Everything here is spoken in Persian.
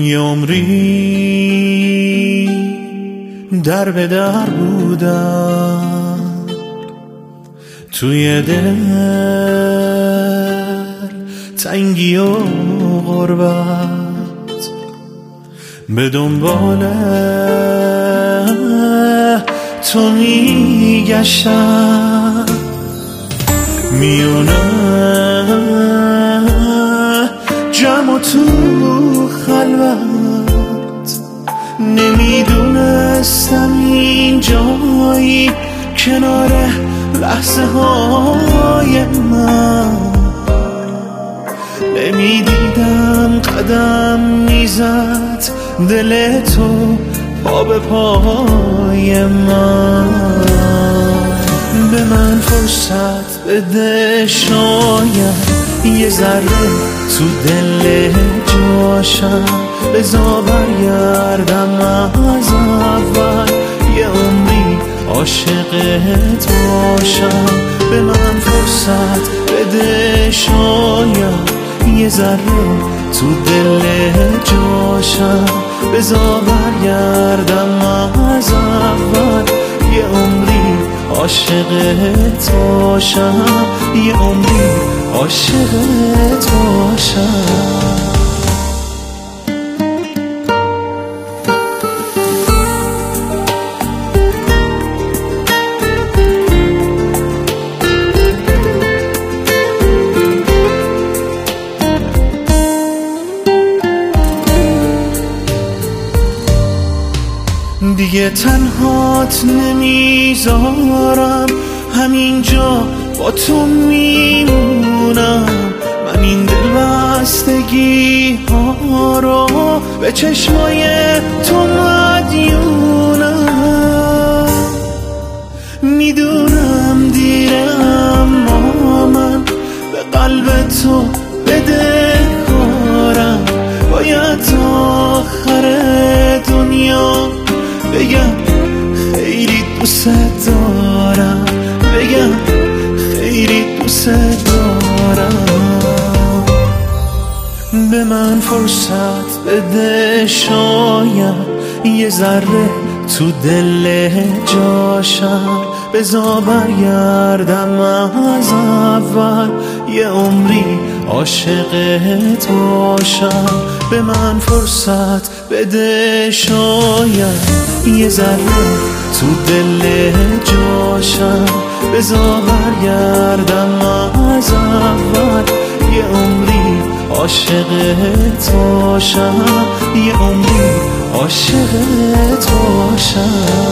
یه عمری در به در بودم توی دل تنگی و غربت به دنبال تو میگشتم میونه جمع و تو خلوت نمیدونستم این جایی کنار لحظه های من نمیدیدم قدم میزد دل تو پا به پای من به من فرصت بده شاید یه ذره تو دل جاشم بذار برگردم از اول یه عمری عاشقت باشم به من فرصت بده شاید یه ذره تو دل جاشم بذار برگردم از اول یه عمری عاشقت باشم یه عمری عاشقت باشم دیگه تنهات نمیذارم همینجا با تو میمونم من این دل بستگی ها رو به چشمای تو مدیونم میدونم دیرم اما من به قلب تو بدهکارم باید تا آخر دنیا بگم خیلی دوست دارم بگم خیلی دوست دارم به من فرصت بده شاید یه ذره تو دل جاشم بذار برگردم از اول یه عمری عاشقت باشم به من فرصت بده شاید یه ذره تو دل جاشم بذار برگردم از اول یه عمری عاشقت باشم یه عمری عاشقت باشم